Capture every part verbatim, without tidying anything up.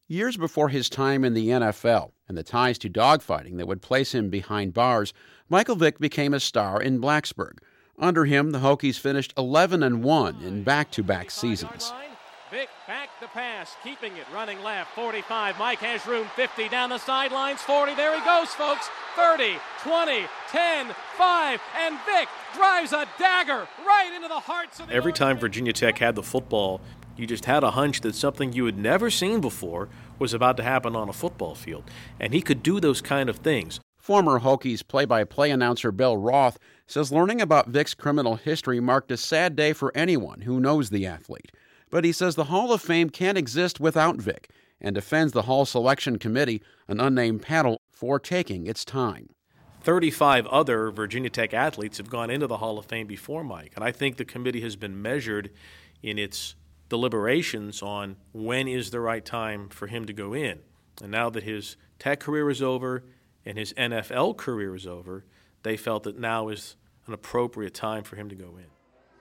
Years before his time in the N F L and the ties to dogfighting that would place him behind bars, Michael Vick became a star in Blacksburg. Under him, the Hokies finished eleven and one in back-to-back seasons. Vick back the pass, keeping it, running left, forty-five. Mike has room, fifty down the sidelines, forty. There he goes, folks. thirty, twenty, ten, five, and Vick drives a dagger right into the hearts of the Every time Virginia Tech had the football, you just had a hunch that something you had never seen before was about to happen on a football field. And he could do those kind of things. Former Hokies play-by-play announcer Bill Roth says learning about Vick's criminal history marked a sad day for anyone who knows the athlete. But he says the Hall of Fame can't exist without Vick and defends the Hall Selection Committee, an unnamed panel, for taking its time. thirty-five other Virginia Tech athletes have gone into the Hall of Fame before Mike, and I think the committee has been measured in its deliberations on when is the right time for him to go in. And now that his Tech career is over and his N F L career is over, they felt that now is an appropriate time for him to go in.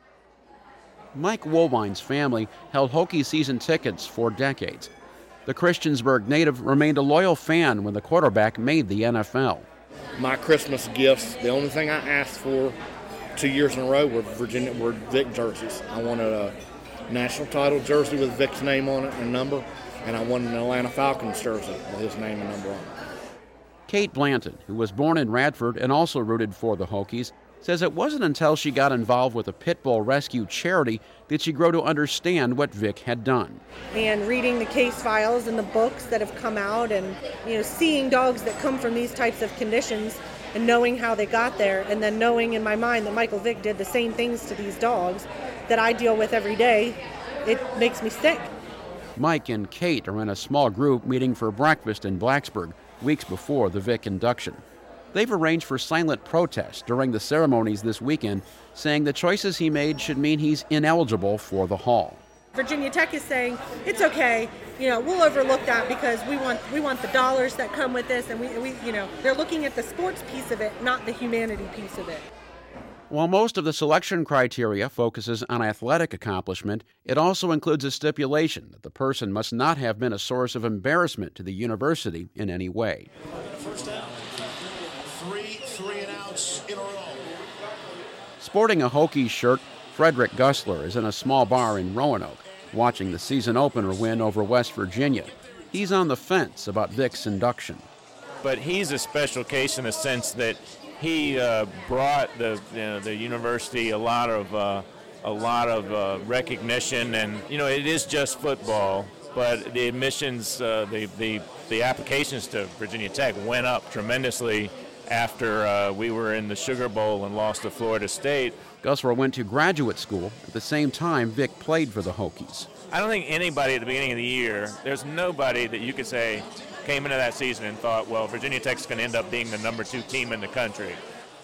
Mike Woolwine's family held Hokie season tickets for decades. The Christiansburg native remained a loyal fan when the quarterback made the N F L. My Christmas gifts, the only thing I asked for two years in a row were Virginia were Vick jerseys. I wanted a national title jersey with Vick's name on it and number, and I wanted an Atlanta Falcons jersey with his name and number on it. Kate Blanton, who was born in Radford and also rooted for the Hokies, says it wasn't until she got involved with a pit bull rescue charity that she grew to understand what Vick had done. And reading the case files and the books that have come out and, you know, seeing dogs that come from these types of conditions and knowing how they got there, and then knowing in my mind that Michael Vick did the same things to these dogs that I deal with every day, it makes me sick. Mike and Kate are in a small group meeting for breakfast in Blacksburg weeks before the Vick induction. They've arranged for silent protest during the ceremonies this weekend, saying the choices he made should mean he's ineligible for the Hall. Virginia Tech is saying it's okay, you know, we'll overlook that because we want we want the dollars that come with this, and we, we you know, they're looking at the sports piece of it, not the humanity piece of it. While most of the selection criteria focuses on athletic accomplishment, it also includes a stipulation that the person must not have been a source of embarrassment to the university in any way. First down. Three, three and outs in a row. Sporting a Hokies shirt, Frederick Gussler is in a small bar in Roanoke, watching the season opener win over West Virginia. He's on the fence about Vick's induction. But he's a special case in the sense that he uh, brought the you know, the university a lot of uh, a lot of uh, recognition, and you know it is just football, but the admissions, uh, the the the applications to Virginia Tech went up tremendously after uh, we were in the Sugar Bowl and lost to Florida State. Gussler went to graduate school at the same time Vick played for the Hokies. I don't think anybody at the beginning of the year, there's nobody that you could say came into that season and thought, well, Virginia Tech's going to end up being the number two team in the country.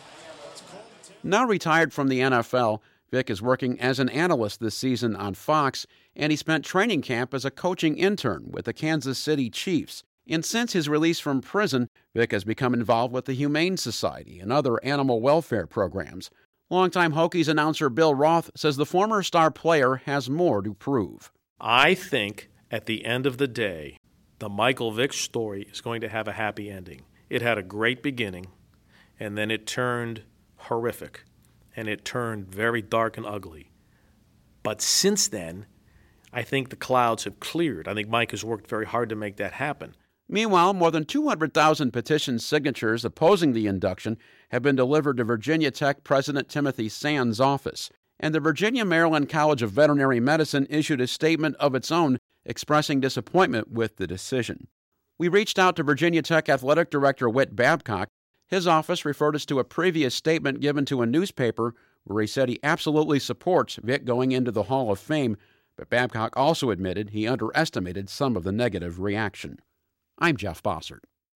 Now retired from the N F L, Vick is working as an analyst this season on Fox, and he spent training camp as a coaching intern with the Kansas City Chiefs. And since his release from prison, Vick has become involved with the Humane Society and other animal welfare programs. Longtime Hokies announcer Bill Roth says the former star player has more to prove. I think at the end of the day, the Michael Vick story is going to have a happy ending. It had a great beginning, and then it turned horrific, and it turned very dark and ugly. But since then, I think the clouds have cleared. I think Mike has worked very hard to make that happen. Meanwhile, more than two hundred thousand petition signatures opposing the induction have been delivered to Virginia Tech President Timothy Sands' office, and the Virginia-Maryland College of Veterinary Medicine issued a statement of its own expressing disappointment with the decision. We reached out to Virginia Tech Athletic Director Whit Babcock. His office referred us to a previous statement given to a newspaper where he said he absolutely supports Vick going into the Hall of Fame, but Babcock also admitted he underestimated some of the negative reaction. I'm Jeff Bossert.